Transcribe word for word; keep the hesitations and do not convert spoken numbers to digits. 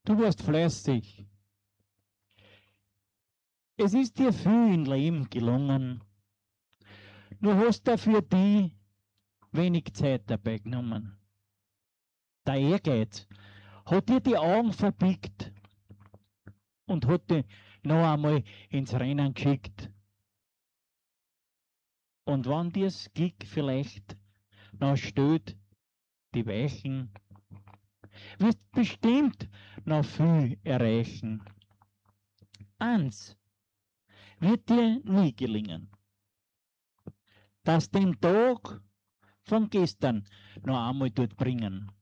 Du warst fleißig. Es ist dir viel im Leben gelungen. Du hast dafür die wenig Zeit dabei genommen. Der Ehrgeiz hat dir die Augen verbiegt und hat dich noch einmal ins Rennen geschickt. Und wenn dir das Glück vielleicht noch stellt, die Weichen, wirst bestimmt noch viel erreichen. Eins wird dir nie gelingen, dass den Tag von gestern noch einmal dort bringen.